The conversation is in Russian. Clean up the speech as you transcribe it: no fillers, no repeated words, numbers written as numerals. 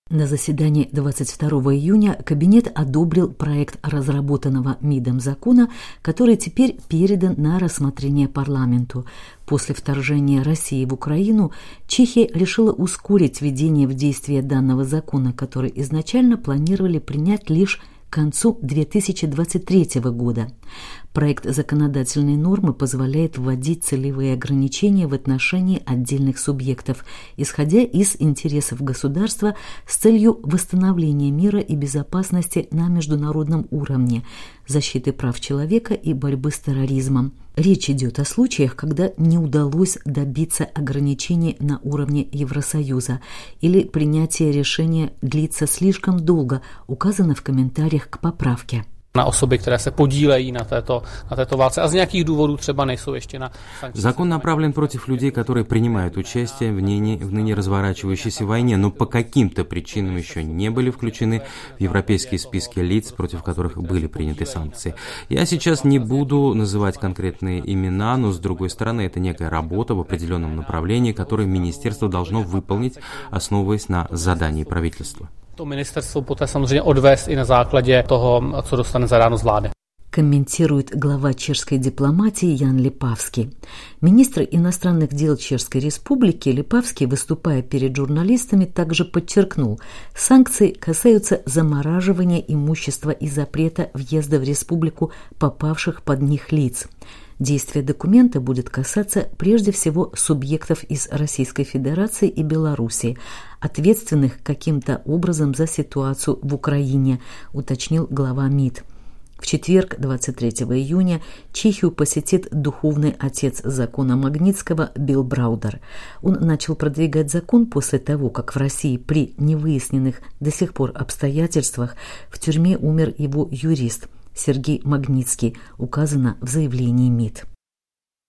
На заседании 22 июня кабинет одобрил проект разработанного МИДом закона, который теперь передан на рассмотрение парламенту. После вторжения России в Украину Чехия решила ускорить введение в действие данного закона, который изначально планировали принять лишь к концу 2023 года. Проект законодательной нормы позволяет вводить целевые ограничения в отношении отдельных субъектов, исходя из интересов государства с целью восстановления мира и безопасности на международном уровне, защиты прав человека и борьбы с терроризмом. Речь идет о случаях, когда не удалось добиться ограничений на уровне Евросоюза или принятие решения длится слишком долго, указано в комментариях к поправке. Na osoby, které se podílejí na této válce a z nějakých důvodů třeba nejsou ještě na sankcích. Закон направлен против людей, которые принимают участие в ныне разворачивающейся войне, но по каким-то причинам еще не были включены в европейские списки лиц, против которых были приняты санкции. Я сейчас не буду называть конкретные имена, но с другой стороны это некая работа в определенном направлении, которую министерство должно выполнить, основываясь на задании правительства. To ministerstvo poté samozřejmě odvést i na základě toho, co dostane zadáno z vlády. Комментирует глава чешской дипломатии Ян Липавский. Министр иностранных дел Чешской Республики Липавский, выступая перед журналистами, также подчеркнул, санкции касаются замораживания имущества и запрета въезда в республику попавших под них лиц. Действие документа будет касаться прежде всего субъектов из Российской Федерации и Белоруссии, ответственных каким-то образом за ситуацию в Украине, уточнил глава МИД. В четверг, 23 июня, Чехию посетит духовный отец закона Магнитского Билл Браудер. Он начал продвигать закон после того, как в России при невыясненных до сих пор обстоятельствах в тюрьме умер его юрист Сергей Магнитский, указано в заявлении МИД.